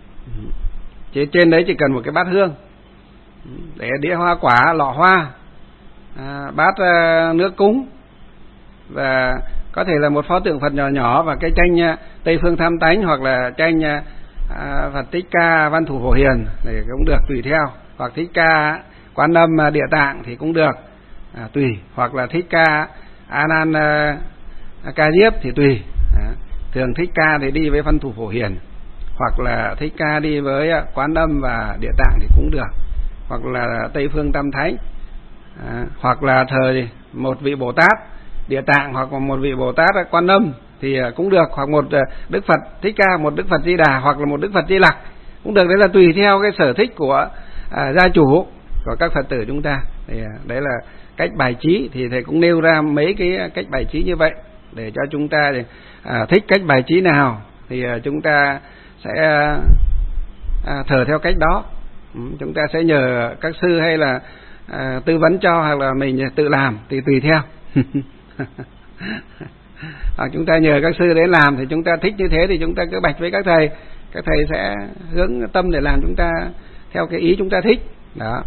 Chứ trên đấy chỉ cần một cái bát hương, để đĩa hoa quả, lọ hoa, à, bát nước cúng, và có thể là một pho tượng Phật nhỏ nhỏ và cái tranh Tây Phương Tham Tánh, hoặc là tranh à, Phật Thích Ca Văn Thủ Phổ Hiền thì cũng được, tùy theo. Hoặc Thích Ca Quán Âm Địa Tạng thì cũng được, à, tùy. Hoặc là Thích Ca A Nan à, Ca Diếp thì tùy. À, thường Thích Ca thì đi với Văn Thủ Phổ Hiền, hoặc là Thích Ca đi với Quán Âm và Địa Tạng thì cũng được, hoặc là Tây Phương Tam Thánh, à, hoặc là thờ gì? Một vị Bồ Tát Địa Tạng, hoặc một vị Bồ Tát Quán Âm thì cũng được, hoặc một Đức Phật Thích Ca, một Đức Phật Di Đà, hoặc là một Đức Phật Di Lặc cũng được. Đấy là tùy theo cái sở thích của à, gia chủ, của các Phật tử chúng ta. Thì đấy là cách bài trí, thì thầy cũng nêu ra mấy cái cách bài trí như vậy để cho chúng ta thì, à, thích cách bài trí nào thì à, chúng ta sẽ à, thờ theo cách đó. Ừ, chúng ta sẽ nhờ các sư hay là à, tư vấn cho, hoặc là mình tự làm thì tùy theo. Hoặc chúng ta nhờ các sư đến làm thì chúng ta thích như thế thì chúng ta cứ bạch với các thầy, các thầy sẽ hướng tâm để làm chúng ta theo cái ý chúng ta thích đó.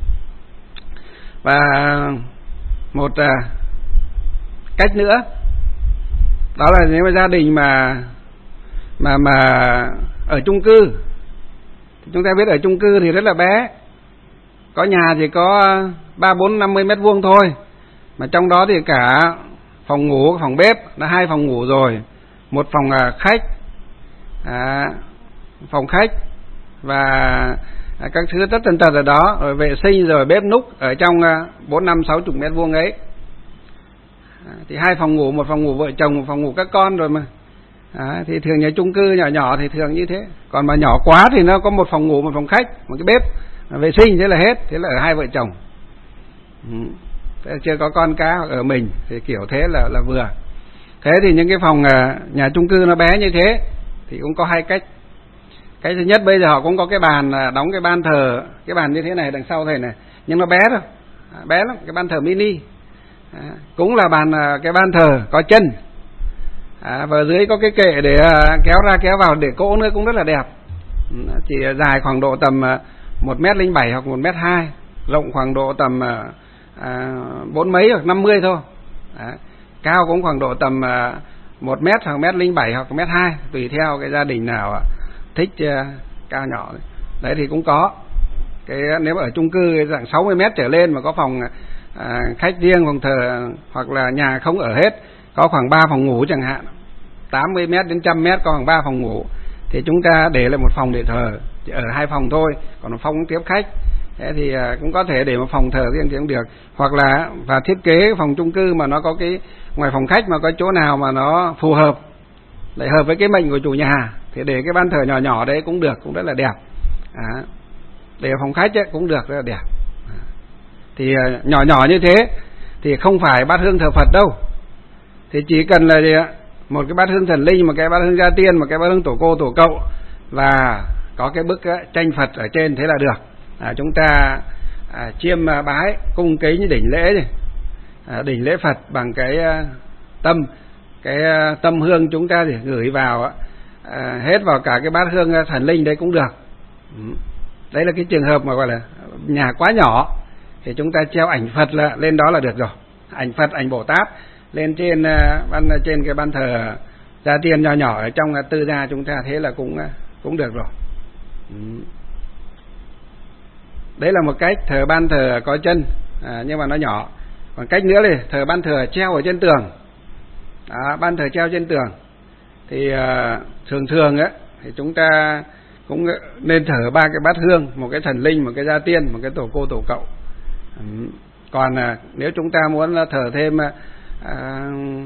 Và một à, cách nữa đó là nếu mà gia đình mà mà mà ở chung cư, chúng ta biết ở chung cư thì rất là bé, có nhà thì có ba bốn năm mươi mét vuông thôi, mà trong đó thì cả phòng ngủ, phòng bếp là hai phòng ngủ rồi, một phòng à, khách, à, phòng khách và à, các thứ tất tần tật ở đó, rồi vệ sinh, rồi bếp núc ở trong bốn năm sáu chục mét vuông ấy. À, thì hai phòng ngủ, một phòng ngủ vợ chồng, một phòng ngủ các con rồi mà. À, thì thường nhà chung cư nhỏ nhỏ thì thường như thế. Còn mà nhỏ quá thì nó có một phòng ngủ, một phòng khách, một cái bếp, vệ sinh, thế là hết. Thế là ở hai vợ chồng. Ừ. Chưa có con cá ở mình thì kiểu thế là là vừa. Thế thì những cái phòng à, nhà chung cư nó bé như thế thì cũng có hai cách. Cái thứ nhất, bây giờ họ cũng có cái bàn, đóng cái ban thờ, cái bàn như thế này đằng sau thầy này, nhưng nó bé thôi, bé lắm, cái ban thờ mini. À, cũng là bàn, cái ban thờ có chân, À, và dưới có cái kệ để kéo ra kéo vào để cỗ nữa cũng rất là đẹp. Chỉ dài khoảng độ tầm một mét linh bảy hoặc một mét hai, rộng khoảng độ tầm à, bốn mấy hoặc năm mươi thôi. À, cao cũng khoảng độ tầm à, một mét hoặc mét linh bảy hoặc mét hai, tùy theo cái gia đình nào thích uh, cao nhỏ. Đấy thì cũng có. Cái nếu ở chung cư dạng sáu mươi mét trở lên mà có phòng à, khách riêng, phòng thờ hoặc là nhà không ở hết, có khoảng ba phòng ngủ chẳng hạn, tám mươi mét đến một trăm mét có khoảng ba phòng ngủ, thì chúng ta để lại một phòng để thờ, chỉ ở hai phòng thôi, còn một phòng tiếp khách. Thế thì à, cũng có thể để một phòng thờ riêng thì cũng được. Hoặc là và thiết kế phòng chung cư mà nó có cái ngoài phòng khách mà có chỗ nào mà nó phù hợp, lại hợp với cái mệnh của chủ nhà, thì để cái ban thờ nhỏ nhỏ đấy cũng được, cũng rất là đẹp. À, để phòng khách ấy, cũng được, rất là đẹp. À, thì à, nhỏ nhỏ như thế thì không phải bát hương thờ Phật đâu, thì chỉ cần là gì ạ? Một cái bát hương thần linh, một cái bát hương gia tiên, một cái bát hương tổ cô tổ cậu, và có cái bức tranh Phật ở trên, thế là được. À, chúng ta à, chiêm bái cung kính đỉnh lễ à, đỉnh lễ Phật bằng cái à, tâm cái à, tâm hương chúng ta thì gửi vào à, hết vào cả cái bát hương thần linh đấy cũng được. Ừ. Đấy là cái trường hợp mà gọi là nhà quá nhỏ thì chúng ta treo ảnh Phật là lên đó là được rồi, ảnh Phật, ảnh Bồ Tát lên trên uh, ban trên cái ban thờ gia tiên nhỏ nhỏ ở trong uh, tư gia chúng ta, thế là cũng uh, cũng được rồi. Ừ. Đấy là một cách thờ ban thờ có chân à, nhưng mà nó nhỏ. Còn cách nữa là thờ ban thờ treo ở trên tường. À, ban thờ treo trên tường thì uh, thường thường á thì chúng ta cũng nên thờ ba cái bát hương, một cái thần linh, một cái gia tiên, một cái tổ cô tổ cậu. Ừ. Còn uh, nếu chúng ta muốn thờ thêm uh, À,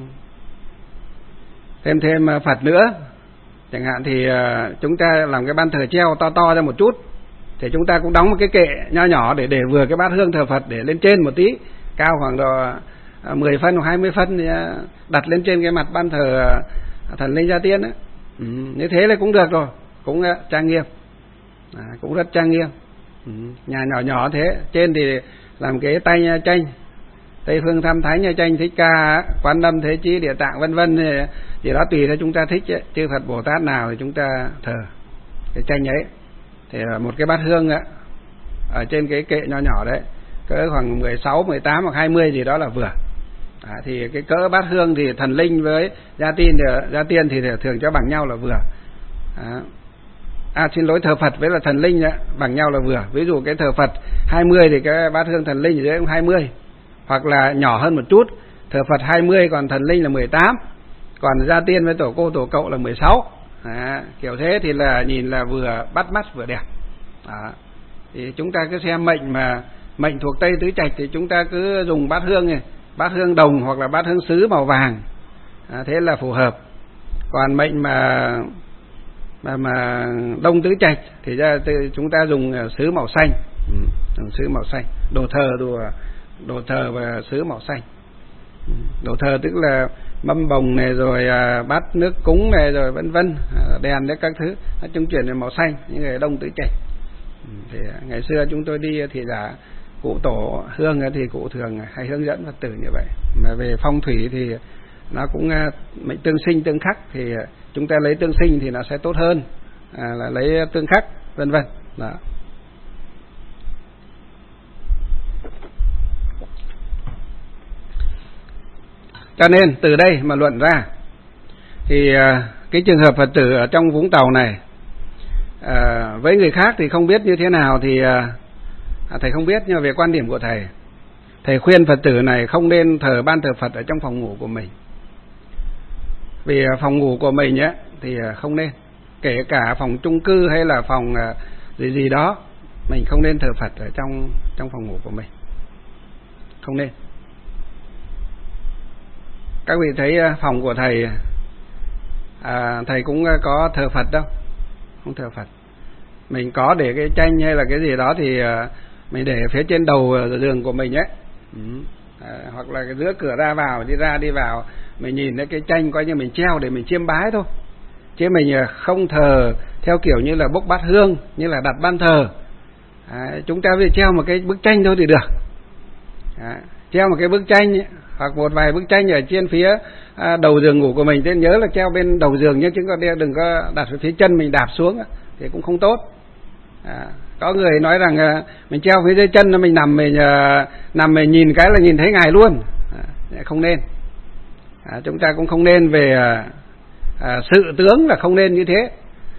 thêm thêm Phật nữa chẳng hạn thì à, chúng ta làm cái ban thờ treo to to ra một chút, thì chúng ta cũng đóng một cái kệ nho nhỏ để để vừa cái bát hương thờ Phật để lên trên một tí, cao khoảng độ à, mười phân hoặc hai mươi phân thì à, đặt lên trên cái mặt ban thờ à, thần linh gia tiên ấy. Ừ, như thế là cũng được rồi, cũng à, trang nghiêm, à, cũng rất trang nghiêm. Ừ, nhà nhỏ nhỏ thế, trên thì làm cái tay tranh Tây Phương Tham Thánh, Nha Tranh, Thích Ca, Quán Âm, Thế Chí, Địa Tạng vân vân, thì đó tùy theo chúng ta thích ấy. Chư Phật Bồ Tát nào thì chúng ta thờ cái tranh ấy. Thì một cái bát hương ấy, ở trên cái kệ nho nhỏ đấy cỡ khoảng mười sáu, mười tám hoặc hai mươi gì đó là vừa. À, thì cái cỡ bát hương thì thần linh với gia tiên thì, gia tiên thì thường cho bằng nhau là vừa. À, à xin lỗi, thờ Phật với là thần linh ấy, bằng nhau là vừa. Ví dụ cái thờ Phật hai mươi thì cái bát hương thần linh thì cũng hai mươi, hoặc là nhỏ hơn một chút, thờ Phật hai mươi còn thần linh là mười tám, còn gia tiên với tổ cô tổ cậu là mười sáu. À, kiểu thế thì là nhìn là vừa bắt mắt vừa đẹp. À, thì chúng ta cứ xem mệnh mà mệnh thuộc Tây Tứ Trạch thì chúng ta cứ dùng bát hương này, bát hương đồng hoặc là bát hương sứ màu vàng, à, thế là phù hợp. Còn mệnh mà mà mà Đông Tứ Trạch thì ra chúng ta dùng sứ màu xanh, ừ, dùng sứ màu xanh, đồ thờ đồ đồ thờ và sứ màu xanh. Đồ thờ tức là mâm bồng này, rồi à, bát nước cúng này, rồi vân vân, à, đèn đấy các thứ, nó trung chuyển đến màu xanh, những người Đông Tứ Trạch. Thì ngày xưa chúng tôi đi thì giả cụ tổ hương thì cụ thường hay hướng dẫn Phật tử như vậy. Mà về phong thủy thì nó cũng mệnh tương sinh tương khắc, thì chúng ta lấy tương sinh thì nó sẽ tốt hơn à, là lấy tương khắc vân vân. Đó. Cho nên từ đây mà luận ra thì cái trường hợp Phật tử ở trong Vũng Tàu này, à, với người khác thì không biết như thế nào thì à, thầy không biết, nhưng mà về quan điểm của thầy, thầy khuyên Phật tử này không nên thờ ban thờ Phật ở trong phòng ngủ của mình. Vì phòng ngủ của mình ấy, thì không nên, kể cả phòng chung cư hay là phòng gì gì đó, mình không nên thờ Phật ở trong trong phòng ngủ của mình, không nên. Các vị thấy phòng của thầy, à, thầy cũng có thờ Phật đâu, không thờ Phật. Mình có để cái tranh hay là cái gì đó thì mình để phía trên đầu giường của mình ấy, ừ. à, hoặc là cái giữa cửa ra vào, đi ra đi vào, mình nhìn thấy cái tranh coi như mình treo để mình chiêm bái thôi, chứ mình không thờ theo kiểu như là bốc bát hương, như là đặt ban thờ. À, chúng ta phải treo một cái bức tranh thôi thì được. À, treo một cái bức tranh ấy, hoặc một vài bức tranh ở trên phía à, đầu giường ngủ của mình, nên nhớ là treo bên đầu giường nhé, chứ còn đừng có đặt ở phía chân mình đạp xuống thì cũng không tốt. À, có người nói rằng à, mình treo phía dưới chân, mình nằm mình à, nằm mình nhìn cái là nhìn thấy Ngài luôn, à, không nên. À, chúng ta cũng không nên về à, à, sự tướng là không nên như thế.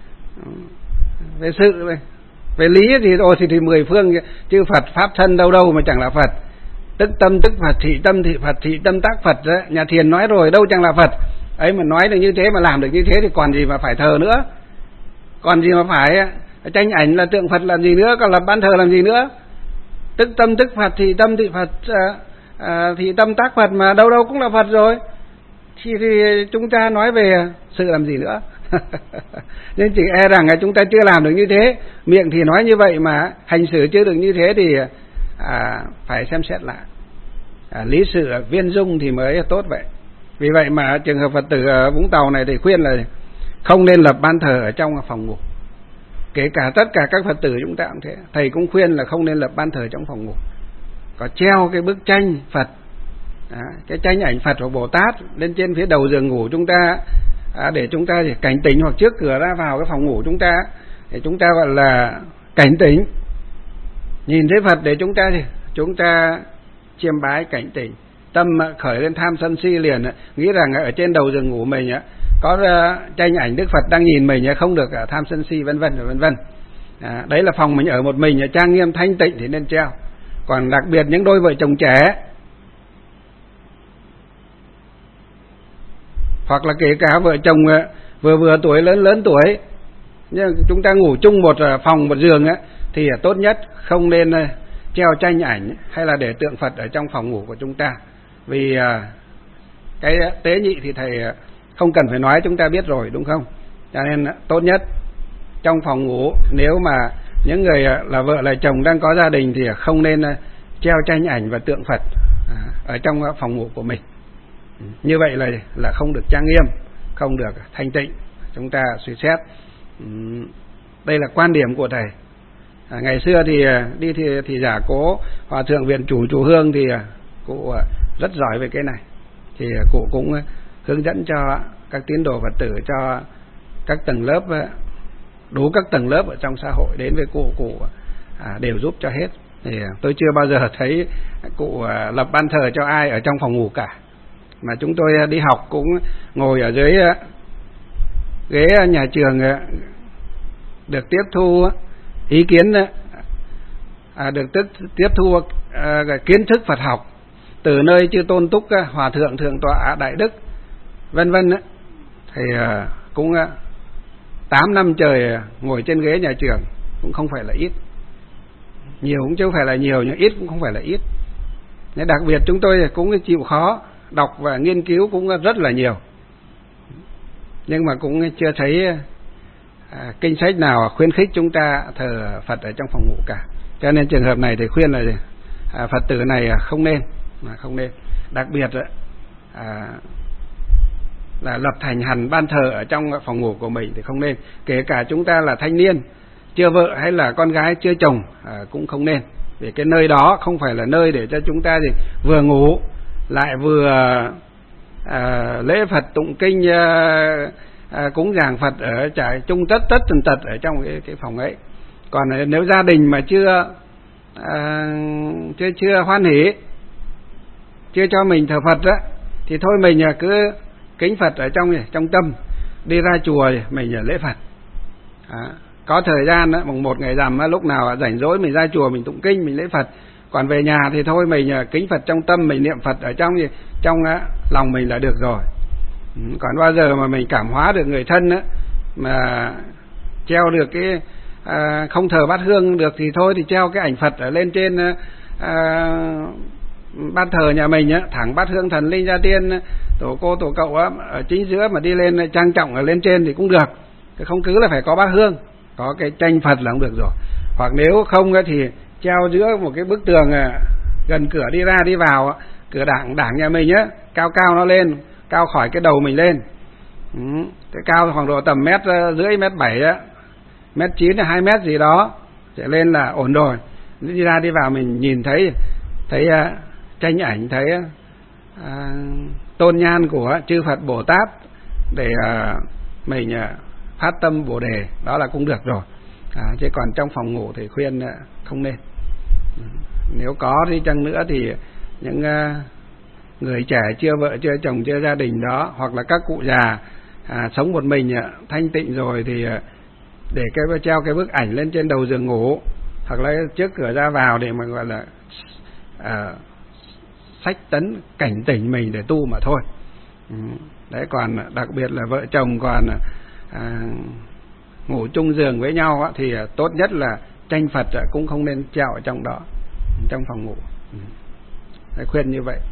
Về sự về, về lý thì ôi thì, thì mười phương chư Phật pháp thân đâu đâu mà chẳng là Phật. Tức tâm tức Phật, thị tâm thị Phật, thị tâm tác Phật đó. Nhà thiền nói rồi, đâu chẳng là Phật. Ấy mà nói được như thế, mà làm được như thế thì còn gì mà phải thờ nữa. Còn gì mà phải tranh ảnh là tượng Phật làm gì nữa, còn là ban thờ làm gì nữa. Tức tâm tức Phật, thị tâm thị Phật, à, à, thị tâm tác Phật, mà đâu đâu cũng là Phật rồi. Thì, thì chúng ta nói về sự làm gì nữa. Nên chỉ e rằng là chúng ta chưa làm được như thế. Miệng thì nói như vậy mà hành xử chưa được như thế thì à, phải xem xét lại. À, lý sự viên dung thì mới tốt vậy. Vì vậy mà trường hợp Phật tử ở Vũng Tàu này thì khuyên là không nên lập ban thờ ở trong phòng ngủ. Kể cả tất cả các Phật tử chúng ta cũng thế. Thầy cũng khuyên là không nên lập ban thờ trong phòng ngủ. Có treo cái bức tranh Phật, à, cái tranh ảnh Phật hoặc Bồ Tát lên trên phía đầu giường ngủ chúng ta, à, để chúng ta cảnh tỉnh, hoặc trước cửa ra vào cái phòng ngủ chúng ta để chúng ta gọi là cảnh tỉnh, nhìn thấy Phật để chúng ta thì chúng ta chiêm bái cảnh tỉnh, tâm khởi lên tham sân si liền, nghĩ rằng ở trên đầu giường ngủ mình có tranh ảnh Đức Phật đang nhìn mình, không được tham sân si vân vân vân vân. À, đấy là phòng mình ở một mình trang nghiêm thanh tịnh thì nên treo. Còn đặc biệt những đôi vợ chồng trẻ, hoặc là kể cả vợ chồng vừa vừa tuổi lớn lớn tuổi, nhưng chúng ta ngủ chung một phòng một giường ấy, thì tốt nhất không nên treo tranh ảnh hay là để tượng Phật ở trong phòng ngủ của chúng ta. Vì cái tế nhị thì thầy không cần phải nói, chúng ta biết rồi đúng không? Cho nên tốt nhất trong phòng ngủ, nếu mà những người là vợ là chồng đang có gia đình thì không nên treo tranh ảnh và tượng Phật ở trong phòng ngủ của mình. Như vậy là là không được trang nghiêm, không được thanh tịnh. Chúng ta suy xét. Đây là quan điểm của thầy. À, ngày xưa thì đi thì, thì giả cố Hòa thượng viện chủ chùa Hương thì cụ rất giỏi về cái này. Thì cụ cũng hướng dẫn cho các tín đồ Phật tử, cho các tầng lớp, đủ các tầng lớp ở trong xã hội đến với cụ, cụ à, đều giúp cho hết. Thì tôi chưa bao giờ thấy cụ lập ban thờ cho ai ở trong phòng ngủ cả. Mà chúng tôi đi học cũng ngồi ở dưới ghế nhà trường, được tiếp thu ý kiến, à, được tiếp thu à, kiến thức Phật học từ nơi chư tôn túc Hòa thượng thượng tọa Đại Đức vân vân. Thì à, cũng tám năm trời ngồi trên ghế nhà trường cũng không phải là ít, nhiều cũng chứ không phải là nhiều, nhưng ít cũng không phải là ít. Nên đặc biệt chúng tôi cũng chịu khó đọc và nghiên cứu cũng rất là nhiều, nhưng mà cũng chưa thấy à, kinh sách nào khuyến khích chúng ta thờ Phật ở trong phòng ngủ cả. Cho nên trường hợp này thì khuyên là à, Phật tử này không nên, mà không nên. Đặc biệt à, là lập thành hẳn ban thờ ở trong phòng ngủ của mình thì không nên. Kể cả chúng ta là thanh niên, chưa vợ hay là con gái chưa chồng à, cũng không nên. Vì cái nơi đó không phải là nơi để cho chúng ta thì vừa ngủ lại vừa à, lễ Phật tụng kinh, à, à, cúng dường Phật ở trải chung tất tất tần tật ở trong cái, cái phòng ấy. Còn nếu gia đình mà chưa à, chưa chưa hoan hỉ, chưa cho mình thờ Phật á, thì thôi mình cứ kính Phật ở trong trong tâm, đi ra chùa mình lễ Phật. À, có thời gian á, mùng một ngày rằm á, lúc nào rảnh rỗi mình ra chùa mình tụng kinh, mình lễ Phật. Còn về nhà thì thôi mình kính Phật trong tâm, mình niệm Phật ở trong gì trong á, lòng mình là được rồi. Còn bao giờ mà mình cảm hóa được người thân á, mà treo được cái à, không thờ bát hương được thì thôi thì treo cái ảnh Phật ở lên trên à, ban thờ nhà mình á, thẳng bát hương thần linh gia tiên tổ cô tổ cậu á, ở chính giữa mà đi lên trang trọng ở lên trên thì cũng được. Không cứ là phải có bát hương, có cái tranh Phật là không được rồi. Hoặc nếu không thì treo giữa một cái bức tường gần cửa đi ra đi vào, cửa đảng đảng nhà mình á, cao cao nó lên, cao khỏi cái đầu mình lên. Ừ, cái cao khoảng độ tầm mét rưỡi, mét bảy á, mét chín hay hai mét gì đó sẽ lên là ổn rồi. Đi ra đi vào mình nhìn thấy thấy uh, tranh ảnh, thấy à, tôn nhan của chư Phật Bồ Tát để à, mình à, phát tâm Bồ đề, đó là cũng được rồi. À, chứ còn trong phòng ngủ thì khuyên à, không nên. Nếu có đi chăng nữa thì những à, người trẻ chưa vợ chưa chồng chưa gia đình đó, hoặc là các cụ già à, sống một mình à, thanh tịnh rồi thì à, để cái treo cái bức ảnh lên trên đầu giường ngủ hoặc là trước cửa ra vào để mà gọi là à, sách tấn cảnh tỉnh mình để tu mà thôi. Ừ. Đấy, còn đặc biệt là vợ chồng còn à, ngủ chung giường với nhau á, thì tốt nhất là tranh Phật cũng không nên treo ở trong đó, trong phòng ngủ. Ừ. Đấy, khuyên như vậy.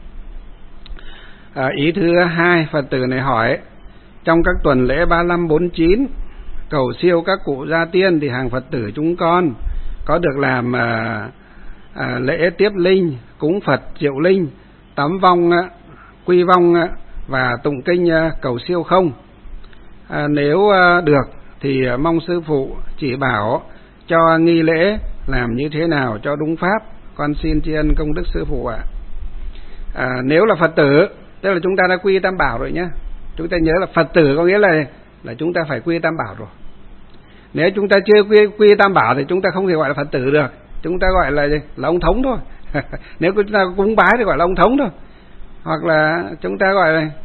À, ý thứ hai, Phật tử này hỏi, trong các tuần lễ ba lăm bốn chín cầu siêu các cụ gia tiên thì hàng Phật tử chúng con có được làm à, à, lễ tiếp linh, cúng Phật triệu linh, tắm vong, quy vong và tụng kinh cầu siêu không? À, nếu à, được thì mong sư phụ chỉ bảo cho nghi lễ làm như thế nào cho đúng pháp, con xin tri ân công đức sư phụ ạ. À, nếu là Phật tử, tức là chúng ta đã quy tam bảo rồi nhé. Chúng ta nhớ là Phật tử có nghĩa là là chúng ta phải quy tam bảo rồi. Nếu chúng ta chưa quy quy tam bảo thì chúng ta không thể gọi là Phật tử được. Chúng ta gọi là là ông thống thôi. Nếu chúng ta cúng bái thì gọi là ông thống thôi. Hoặc là chúng ta gọi là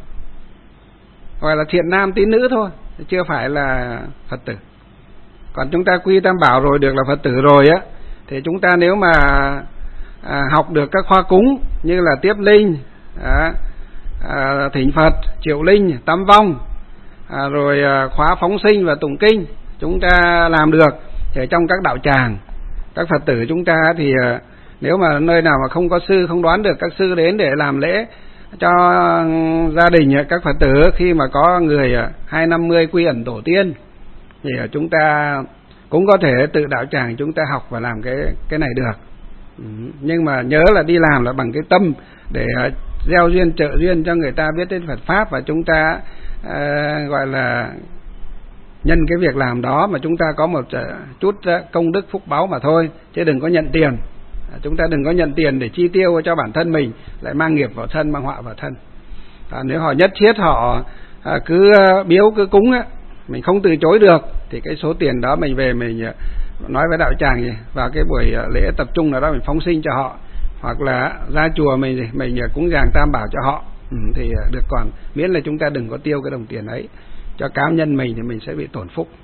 gọi là thiện nam tín nữ thôi, chưa phải là Phật tử. Còn chúng ta quy tam bảo rồi, được là Phật tử rồi á, thì chúng ta nếu mà à, học được các khoa cúng như là tiếp linh, à, à, thỉnh Phật, triệu linh, tắm vong, à, rồi à, khóa phóng sinh và tụng kinh, chúng ta làm được ở trong các đạo tràng, các Phật tử chúng ta thì à, nếu mà nơi nào mà không có sư, không đoán được các sư đến để làm lễ cho gia đình các Phật tử, khi mà có người hai năm mươi quy ẩn tổ tiên thì chúng ta cũng có thể tự đạo tràng chúng ta học và làm cái cái này được. Ừ. Nhưng mà nhớ là đi làm là bằng cái tâm để gieo duyên trợ duyên cho người ta biết đến Phật pháp, và chúng ta uh, gọi là nhân cái việc làm đó mà chúng ta có một chút công đức phúc báu mà thôi, chứ đừng có nhận tiền. Chúng ta đừng có nhận tiền để chi tiêu cho bản thân mình, lại mang nghiệp vào thân, mang họa vào thân. À, nếu họ nhất thiết họ à, cứ biếu cứ cúng á, mình không từ chối được thì cái số tiền đó mình về mình nói với đạo tràng gì, vào cái buổi lễ tập trung nào đó mình phóng sinh cho họ, hoặc là ra chùa mình mình cúng dường tam bảo cho họ, ừ, thì được. Còn miễn là chúng ta đừng có tiêu cái đồng tiền ấy cho cá nhân mình thì mình sẽ bị tổn phúc.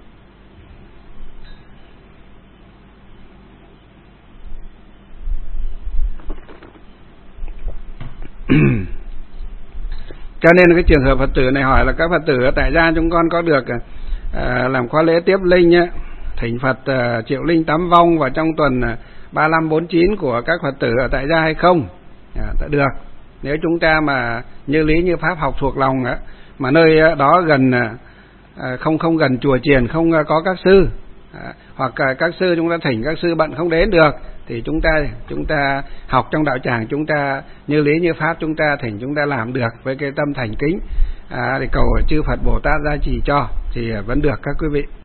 Cho nên cái trường hợp Phật tử này hỏi là các Phật tử ở tại gia chúng con có được à, làm khóa lễ tiếp linh á, thỉnh Phật à, triệu linh tám vong vào trong tuần à, ba lăm bốn chín của các Phật tử ở tại gia hay không? À, được. Nếu chúng ta mà như lý như pháp học thuộc lòng á, mà nơi đó gần à, không không gần chùa chiền, không có các sư, à, hoặc à, các sư chúng ta thỉnh các sư bận không đến được, thì chúng ta chúng ta học trong đạo tràng, chúng ta như lý như pháp chúng ta thỉnh, chúng ta làm được với cái tâm thành kính, à, để cầu chư Phật Bồ Tát gia trì cho thì vẫn được các quý vị.